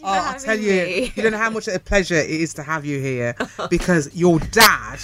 for having me. You don't know how much of a pleasure it is to have you here, because your dad,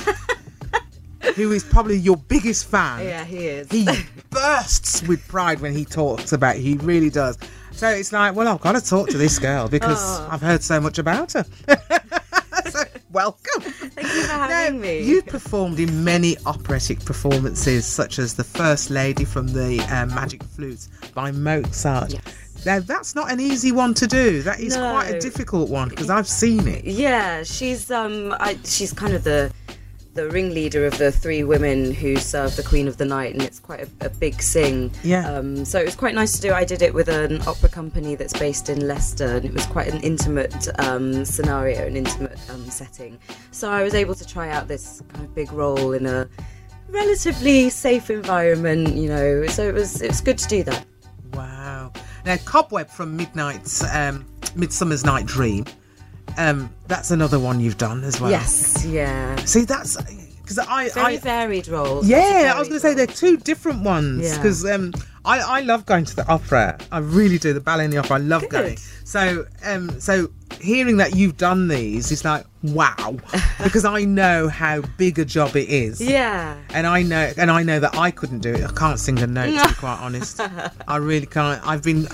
who is probably your biggest fan, Yeah, he is. he bursts with pride when he talks about you. He really does. So it's like, well, I've got to talk to this girl because I've heard so much about her. So, welcome. Thank you for having me. You've performed in many operatic performances, such as The First Lady from the Magic Flute by Mozart. Yes. Now, that's not an easy one to do. That is No. quite a difficult one, because I've seen it. Yeah, she's kind of the ringleader of the three women who serve the Queen of the Night, and it's quite a big sing. Yeah. So it was quite nice to do. I did it with an opera company that's based in Leicester, and it was quite an intimate scenario, an intimate setting. So I was able to try out this kind of big role in a relatively safe environment, you know. So it was good to do that. Wow. Now, Cobweb from Midsummer's Night Dream. That's another one you've done as well. Yes, yeah. See, that's because Very varied roles. Yeah, I was going to say they're two different ones, Yeah. because I love going to the opera. I really do. The ballet and the opera, I love going. So hearing that you've done these is like, wow, because I know how big a job it is. Yeah. And I know that I couldn't do it. I can't sing a note, to be quite honest. I really can't.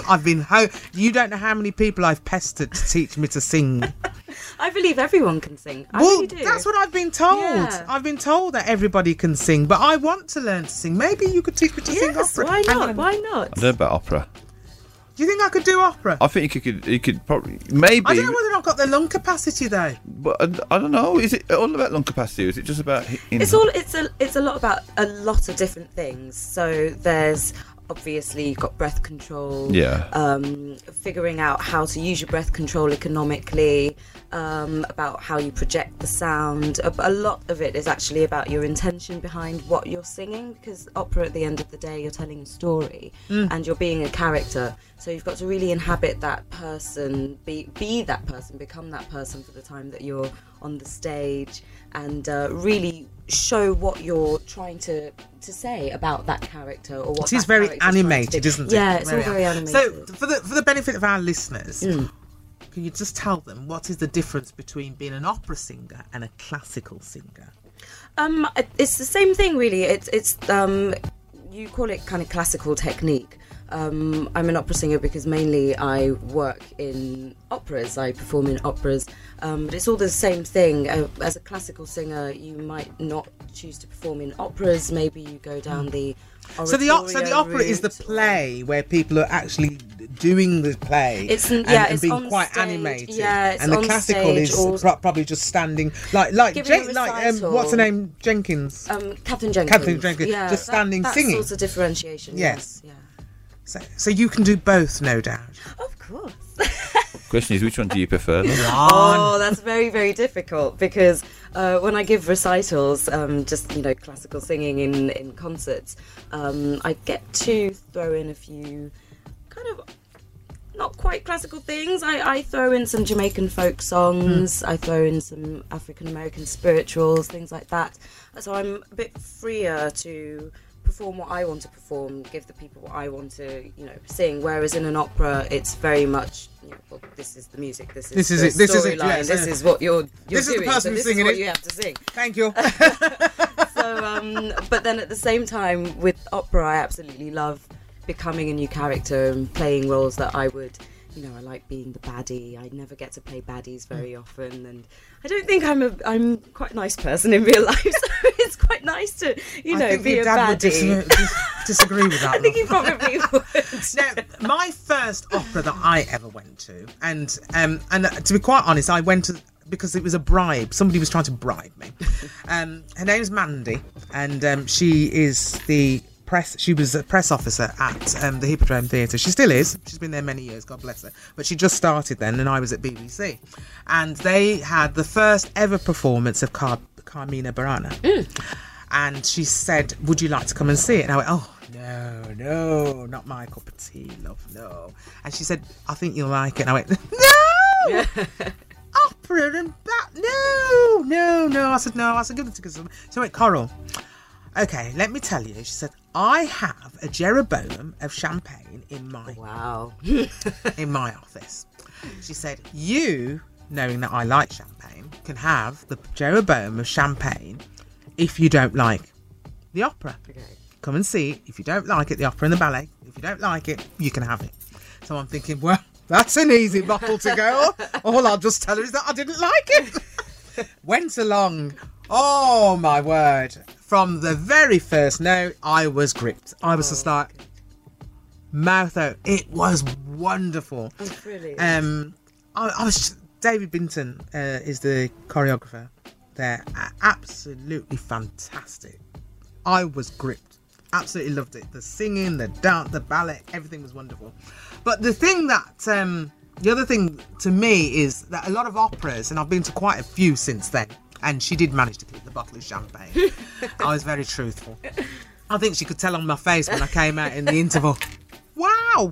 You don't know how many people I've pestered to teach me to sing. I believe everyone can sing. I Well, really do. that's what I've been told. Yeah. I've been told that everybody can sing, but I want to learn to sing. Maybe you could teach me to sing Yes, opera. why Hang not? on. Why not? I don't know about opera. Do you think I could do opera? I think you could probably maybe. I don't know whether I've got the lung capacity though. But I don't know. Is it all about lung capacity, or is it just about? It's a lot about a lot of different things. So there's obviously you've got breath control. Yeah. Figuring out how to use your breath control economically. About how you project the sound. A lot of it is actually about your intention behind what you're singing, because opera at the end of the day you're telling a story and you're being a character, so you've got to really inhabit that person, be that person, become that person for the time that you're on the stage, and really show what you're trying to say about that character, or what It is that very character's trying to animated, do. isn't it? Yeah, it's all very animated. So for the benefit of our listeners, can you just tell them what is the difference between being an opera singer and a classical singer? It's the same thing, really. It's you call it kind of classical technique. I'm an opera singer because mainly I work in operas. I perform in operas, but it's all the same thing. As a classical singer, you might not choose to perform in operas. Maybe you go down the So the opera is the play where people are actually doing the play it's and being on quite stage. animated. Yeah, it's and the on classical stage, is probably just standing like Giving a recital. what's her name, Jenkins. Catherine Jenkins. Catherine Jenkins, Yeah, just standing that singing. That's sort of differentiation. Yes. Yeah. So you can do both, no doubt. Of course. Question is, which one do you prefer? Oh, that's very, very difficult, because when I give recitals, just classical singing in concerts, I get to throw in a few kind of not quite classical things. I throw in some Jamaican folk songs. I throw in some African American spirituals, things like that. So I'm a bit freer to perform what I want to perform, give the people what I want to, sing. Whereas in an opera, it's very much, well, this is the music, this is the storyline, yes, this is what you're this doing. is the person so who's this singing is what it. you have to sing. Thank you. So, but then at the same time, with opera, I absolutely love becoming a new character and playing roles that I would. I like being the baddie. I never get to play baddies very often, and I don't think I'm quite a nice person in real life. So it's quite nice to, I think be your a dad baddie. would disagree with that. I think he probably would. Now, my first opera that I ever went to, and to be quite honest, I went to because it was a bribe. Somebody was trying to bribe me. Her name's Mandy, and she is the press. She was a press officer at the Hippodrome Theatre. She still is. She's been there many years, God bless her. But she just started then, and I was at BBC, and they had the first ever performance of Carmina Burana. And she said, "Would you like to come and see it?" And I went, "Oh, no, not my cup of tea, love, no." And she said, "I think you'll like it." And I went, "No, opera and that, no." I said, "No." I said, "Give the tickets." So I went, "Coral, okay, let me tell you." She said, "I have a Jeroboam of champagne in my Wow. in my office." She said, you, knowing that I like champagne, can have the Jeroboam of champagne if you don't like the opera. Okay. Come and see it. If you don't like it, the opera and the ballet, if you don't like it, you can have it. So I'm thinking, well, that's an easy bottle to go. All I'll just tell her is that I didn't like it. Went along. Oh, my word. From the very first note, I was gripped. I was just like, mouth out. It was wonderful. Oh, brilliant. I was David Binton is the choreographer there. Absolutely fantastic. I was gripped. Absolutely loved it. The singing, the dance, the ballet, everything was wonderful. But the thing that the other thing to me is that a lot of operas, and I've been to quite a few since then, and she did manage to keep the bottle of champagne. I was very truthful. I think she could tell on my face when I came out in the interval. Wow.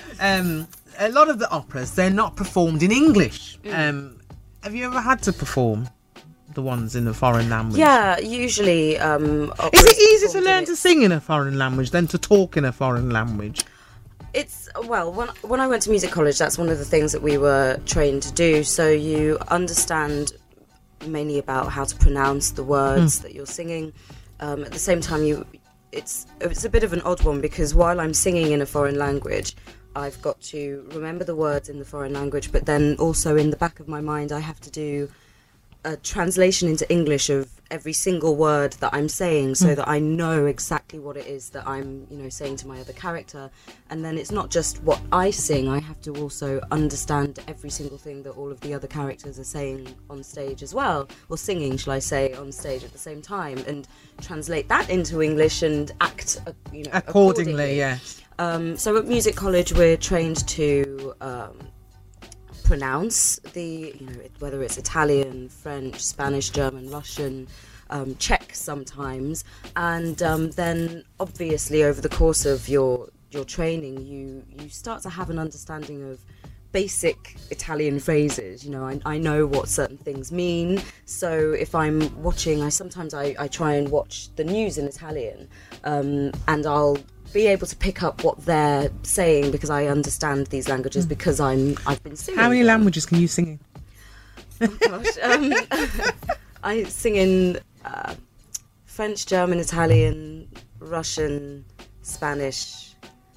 A lot of the operas, they're not performed in English. Have you ever had to perform the ones in a foreign language? Yeah, usually. Is it easier to learn to sing in a foreign language than to talk in a foreign language? It's, well, when I went to music college, that's one of the things that we were trained to do. So you understand mainly about how to pronounce the words that you're singing. At the same time, it's a bit of an odd one, because while I'm singing in a foreign language, I've got to remember the words in the foreign language, but then also in the back of my mind, I have to do a translation into English of every single word that I'm saying, so that I know exactly what it is that I'm, saying to my other character. And then it's not just what I sing, I have to also understand every single thing that all of the other characters are saying on stage as well, or singing, shall I say, on stage at the same time, and translate that into English and act, accordingly. Yes. So at music college, we're trained to pronounce whether it's Italian, French, Spanish, German, Russian, Czech sometimes, and then obviously over the course of your training, you start to have an understanding of basic Italian phrases. I know what certain things mean, so if I'm watching, I try and watch the news in Italian, and I'll be able to pick up what they're saying because I understand these languages because I've been singing. How many languages can you sing in? Oh gosh. I sing in French, German, Italian, Russian, Spanish,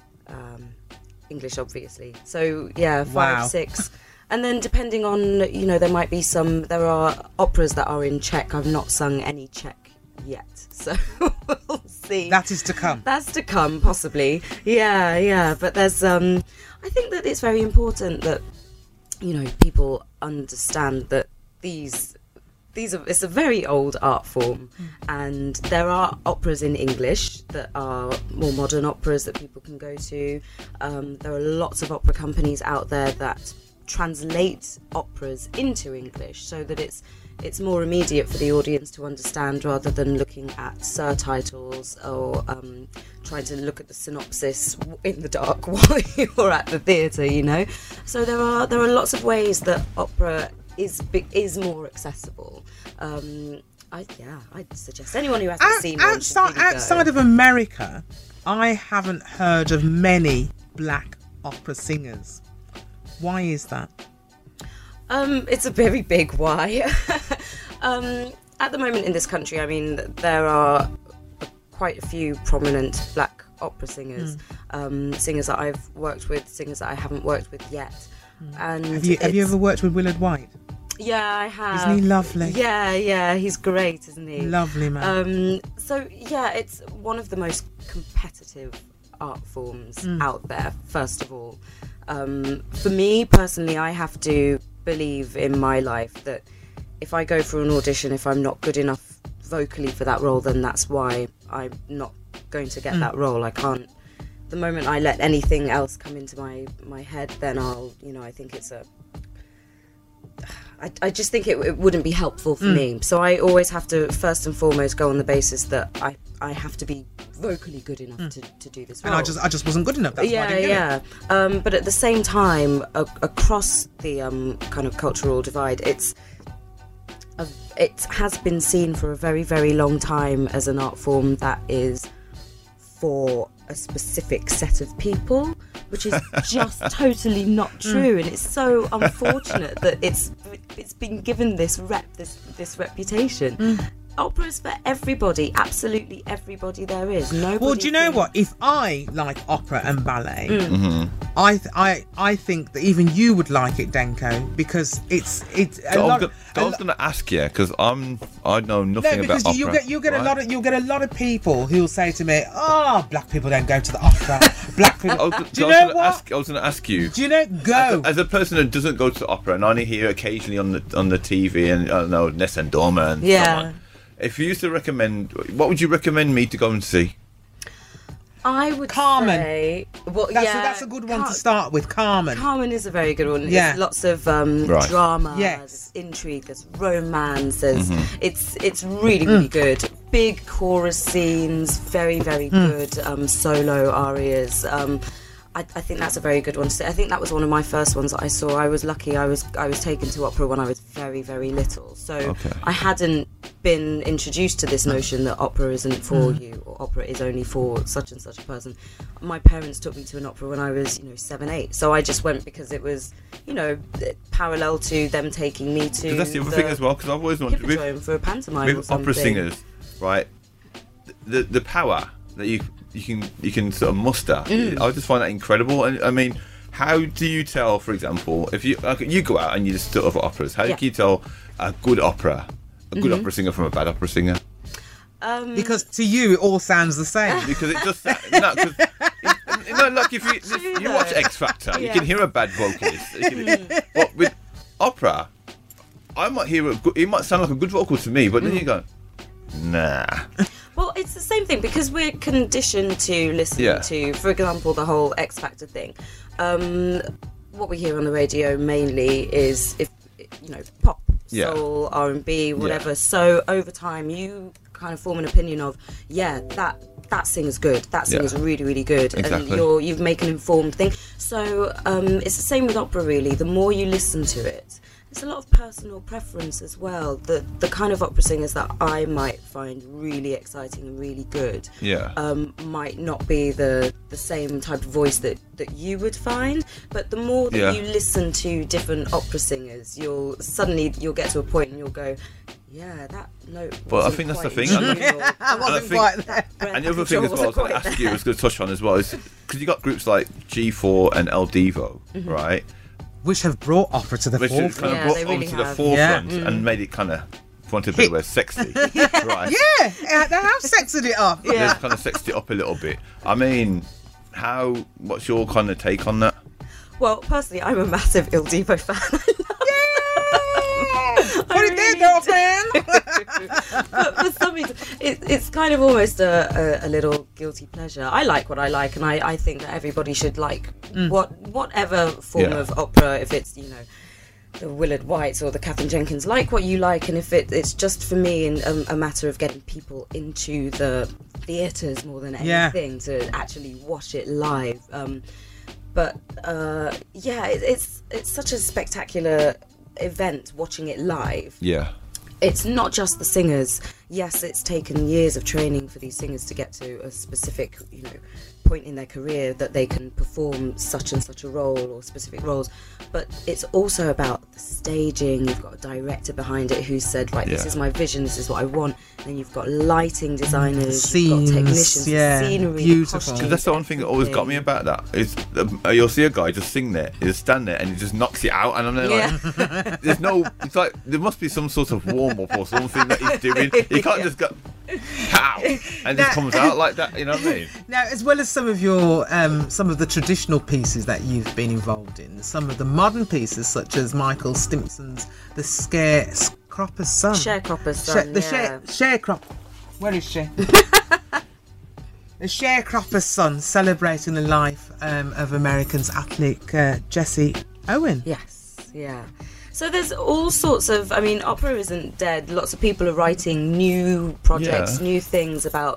English, obviously. So yeah, 5, Wow. 6. And then depending on, there are operas that are in Czech. I've not sung any Czech yet, so we'll see. That is to come. That's to come, possibly. Yeah. But there's, I think that it's very important that, people understand that it's a very old art form, and there are operas in English that are more modern operas that people can go to. There are lots of opera companies out there that translate operas into English so that it's more immediate for the audience to understand, rather than looking at surtitles or trying to look at the synopsis in the dark while you're at the theatre, So there are lots of ways that opera is more accessible. I'd suggest anyone who hasn't seen one should really go. Outside of America, I haven't heard of many black opera singers. Why is that? It's a very big why. At the moment in this country, there are quite a few prominent black opera singers, singers that I've worked with, singers that I haven't worked with yet. And Have you ever worked with Willard White? Yeah, I have. Isn't he lovely? Yeah, he's great, isn't he? Lovely man. So yeah, it's one of the most competitive art forms out there, first of all. For me personally, I have to believe in my life that if I go for an audition, if I'm not good enough vocally for that role, then that's why I'm not going to get that role. I can't. The moment I let anything else come into my head, then I think it's I just think it wouldn't be helpful for me. So I always have to first and foremost go on the basis that I have to be vocally good enough to do this role. And I just wasn't good enough. That's why I didn't get it. But at the same time, across the kind of cultural divide, it has been seen for a very, very long time as an art form that is for a specific set of people, which is just totally not true, and it's so unfortunate that it's been given this reputation. Opera is for everybody, absolutely everybody there is. Nobody. Well, do you know what? If I like opera and ballet, I think that even you would like it, Denko, because it's a lot. I was going to ask you because I know nothing about opera. You'll get a lot of people who'll say to me, "Oh, black people don't go to the opera." Black people. Do you know what? I was going to ask you. Do you know? Go as a person who doesn't go to the opera and only hear occasionally on the TV and I don't know Ness and Dorma and so on. If you used to recommend, what would you recommend me to go and see? I would Carmen. say... Well, that's a good one to start with, Carmen. Carmen is a very good one. Yeah. It's lots of drama, there's intrigue, there's romance, it's really, really good. Big chorus scenes, very, very good solo arias. I think that's a very good one to see. I think that was one of my first ones that I saw. I was lucky. I was taken to opera when I was very, very little. So I hadn't been introduced to this notion that opera isn't for you or opera is only for such and such a person. My parents took me to an opera when I was, 7, 8. So I just went because it was, parallel to them taking me to. That's the other thing as well. Because I've always wanted Hippodrome for a pantomime or something. Opera singers, right? The power that you can sort of muster. I just find that incredible. And I mean, how do you tell, for example, if you go out and you just sort of operas, how can you tell a good opera singer from a bad opera singer? Because to you it all sounds the same. Because it just like if you watch X Factor, you can hear a bad vocalist. But with opera, I might hear it might sound like a good vocal to me, but then you go, nah. Well, it's the same thing because we're conditioned to listen to, for example, the whole X Factor thing. What we hear on the radio mainly is, pop, soul, R&B, whatever. Yeah. So over time, you kind of form an opinion of, that singer's good. That singer's really, really good, exactly. And you make an informed thing. So it's the same with opera, really. The more you listen to it. There's a lot of personal preference as well. The kind of opera singers that I might find really exciting and really good might not be the same type of voice that you would find. But the more that you listen to different opera singers, you'll get to a point and you'll go, that note. Well, I think that's the thing. I wasn't quite there. And the other thing as well I was going to ask you, I was going to touch on as well, is because you got groups like G4 and El Divo, right? Which have brought opera to the forefront. Kind of brought opera to the forefront and made it kind of, want to be where sexy. Right. Yeah, they have sexed it up. Yeah. They've kind of sexed it up a little bit. I mean, what's your kind of take on that? Well, personally, I'm a massive Il Divo fan. Put it there, girlfriend. But for some reason, it's kind of almost a little guilty pleasure. I like what I like, and I think that everybody should like whatever form of opera. If it's the Willard Whites or the Catherine Jenkins, like what you like, and if it's just for me a matter of getting people into the theatres more than anything to actually watch it live. But it's such a spectacular event watching it live. It's not just the singers. Yes, it's taken years of training for these singers to get to a specific point in their career that they can perform such and such a role or specific roles, but it's also about the staging. You've got a director behind it who said, this is my vision, this is what I want, and then you've got lighting designers, scenes, you've got technicians, scenery, beautiful. Because that's the one thing that always got me about that is you'll see a guy just sing there, he'll stand there and he just knocks it out, and I'm there like, there's no, it's like there must be some sort of warm up or something that he's doing. He can't just go pow and just comes out like that, you know what I mean? Now, as well as some of your some of the traditional pieces that you've been involved in, some of the modern pieces such as Michael Stimpson's The Sharecropper's Son. Sharecropper's Son, Sharecropper. Where is she? The Sharecropper's Son, celebrating the life of Americans athlete Jesse Owen. Yes, yeah. So there's all sorts of, opera isn't dead. Lots of people are writing new projects, new things about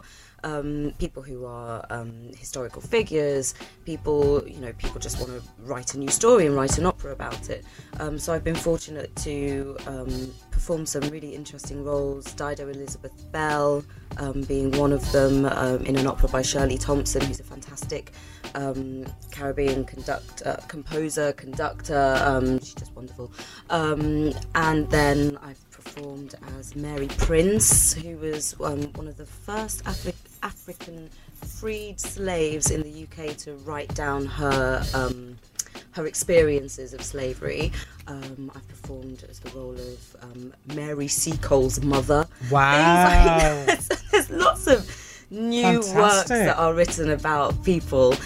people who are historical figures, people just want to write a new story and write an opera about it. So I've been fortunate to perform some really interesting roles, Dido Elizabeth Bell being one of them, in an opera by Shirley Thompson, who's a fantastic Caribbean composer, conductor. She's just wonderful. And then I've performed as Mary Prince, who was one of the first African freed slaves in the UK to write down her experiences of slavery. I've performed as the role of Mary Seacole's mother. Wow. There's lots of new works that are written about people.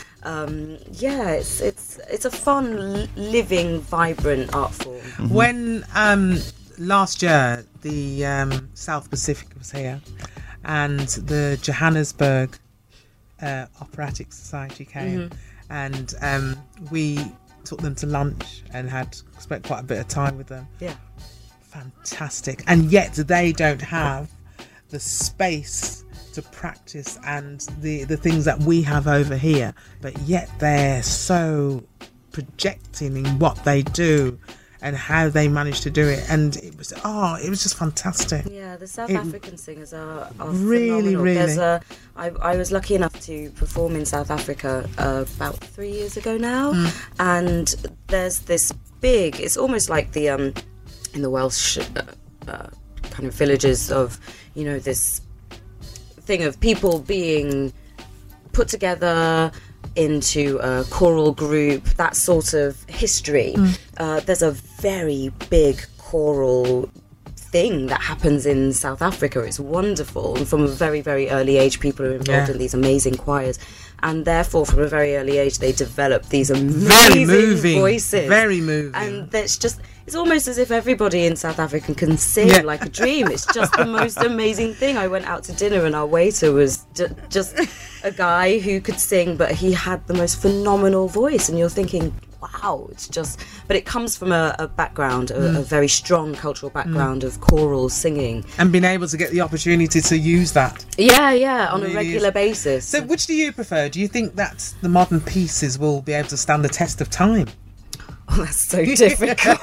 It's a fun, living, vibrant art form. Mm-hmm. When last year the South Pacific was here and the Johannesburg Operatic Society came, and we took them to lunch and spent quite a bit of time with them. Yeah. Fantastic. And yet they don't have the space to practice and the things that we have over here, but yet they're so projecting in what they do and how they manage to do it, and it was just fantastic. Yeah, the South African singers are really, phenomenal. really. I was lucky enough to perform in South Africa about 3 years ago now, and there's this big, it's almost like the in the Welsh kind of villages of, this thing of people being put together into a choral group, that sort of history. There's a very big choral thing that happens in South Africa. It's wonderful, and from a very, very early age people are involved in these amazing choirs, and therefore from a very early age they develop these amazing voices, very moving, and it's almost as if everybody in South Africa can sing like a dream. It's just the most amazing thing. I went out to dinner and our waiter was just a guy who could sing, but he had the most phenomenal voice, and you're thinking, wow, but it comes from a background, a very strong cultural background of choral singing. And being able to get the opportunity to use that. Yeah, on a regular basis. So which do you prefer? Do you think that the modern pieces will be able to stand the test of time? Oh, that's so difficult.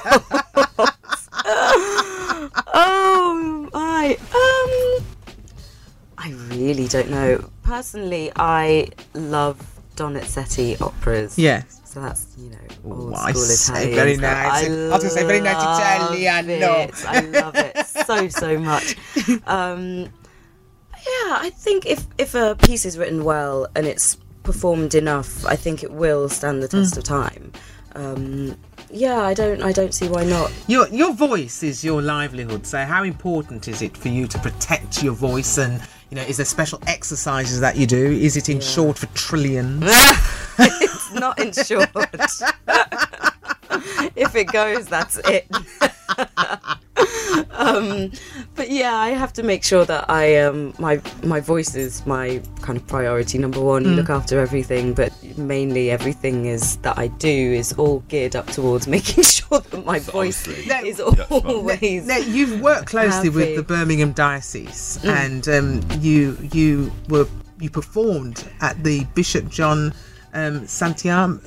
I really don't know. Personally, I love Donizetti operas. Yes. So that's, old I school say Italian. very nice. I was going to say very nice Italiano. I love it so much. I think if a piece is written well and it's performed enough, I think it will stand the test of time. I don't see why not. Your voice is your livelihood, so how important is it for you to protect your voice? And is there special exercises that you do? Is it insured for trillions? It's not insured. If it goes, that's it. But I have to make sure that my voice is my kind of priority number one. You look after everything, but mainly everything that I do is all geared up towards making sure that my voice is always. Now, you've worked closely with the Birmingham Diocese, and you performed at the Bishop John Sentamu,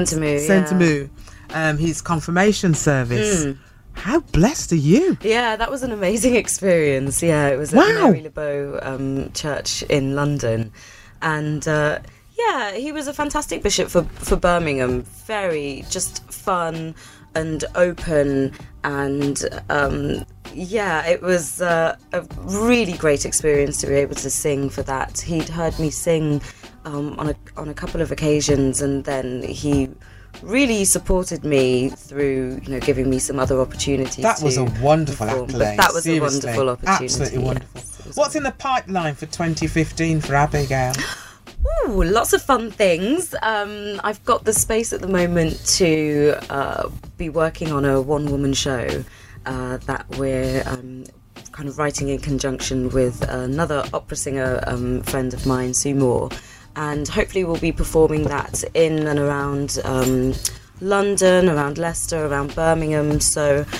his confirmation service. How blessed are you? Yeah, that was an amazing experience. Yeah, it was at Mary Lebeau Church in London. And he was a fantastic bishop for Birmingham. Very just fun and open. And it was a really great experience to be able to sing for that. He'd heard me sing on a couple of occasions, and then he really supported me through, giving me some other opportunities. That was a wonderful accolade. That was a wonderful opportunity. Absolutely wonderful. What's in the pipeline for 2015 for Abigail? Ooh, lots of fun things. I've got the space at the moment to be working on a one-woman show that we're kind of writing in conjunction with another opera singer friend of mine, Sue Moore. And hopefully we'll be performing that in and around London, around Leicester, around Birmingham. So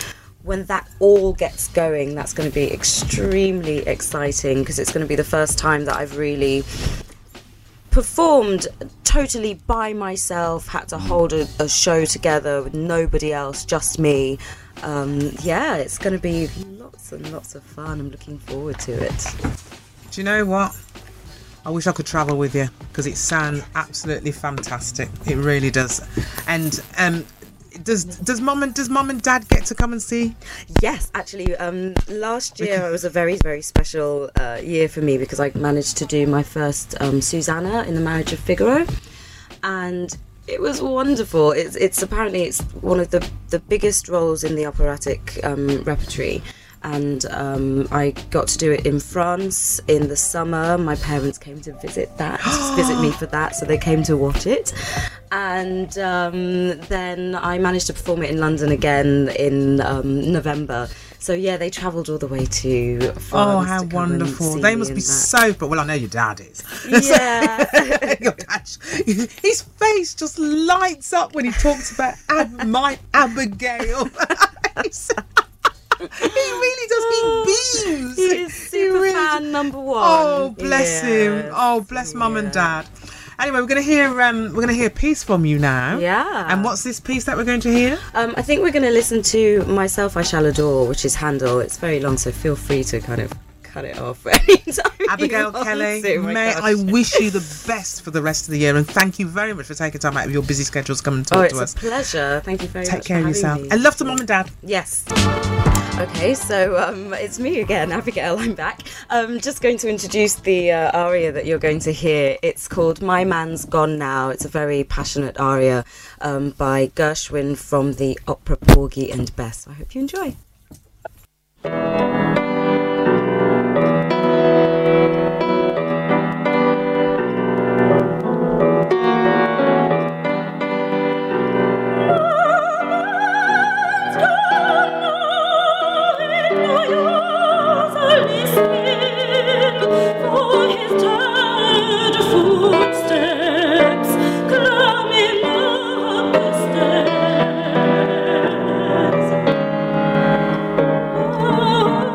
when that all gets going, that's going to be extremely exciting, because it's going to be the first time that I've really performed totally by myself, had to hold a show together with nobody else, just me. Yeah, it's going to be lots and lots of fun. I'm looking forward to it. Do you know what? I wish I could travel with you, because it sounds absolutely fantastic. It really does. And does mum and dad get to come and see? Yes, actually, last year was a very, very special year for me, because I managed to do my first Susanna in The Marriage of Figaro, and it was wonderful. It's apparently it's one of the biggest roles in the operatic repertory. And I got to do it in France in the summer. My parents came to visit me for that, so they came to watch it. And then I managed to perform it in London again in November. So yeah, they travelled all the way to France. Oh, how wonderful! They must be so. But well, I know your dad is. Yeah. Your dad, his face just lights up when he talks about my Abigail. He really does. He beams. He is super fan number one. Oh, bless him. Oh, bless mum and dad. Anyway, we're gonna hear a piece from you now. Yeah. And what's this piece that we're going to hear? I think we're going to listen to Myself I Shall Adore, which is Handel. It's very long, so feel free to kind of cut it off anytime. Abigail Kelly, I wish you the best for the rest of the year, and thank you very much for taking time out of your busy schedules to come and talk to us. It's a pleasure. Thank you very much. Take care of yourself. Me. And love to mum and dad. Yes. Okay, so it's me again, Abigail. I'm back. Just going to introduce the aria that you're going to hear. It's called My Man's Gone Now. It's a very passionate aria by Gershwin from the opera Porgy and Bess. I hope you enjoy. Oh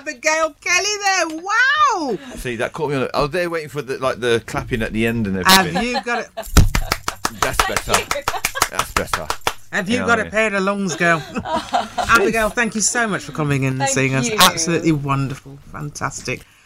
Abigail Kelly there. Wow. See, that caught me on. I was there waiting for the clapping at the end and everything. Have you got it? That's better. That's better. Have you got a pair of lungs, girl? Abigail, thank you so much for coming in and seeing us. you. Absolutely wonderful. Fantastic.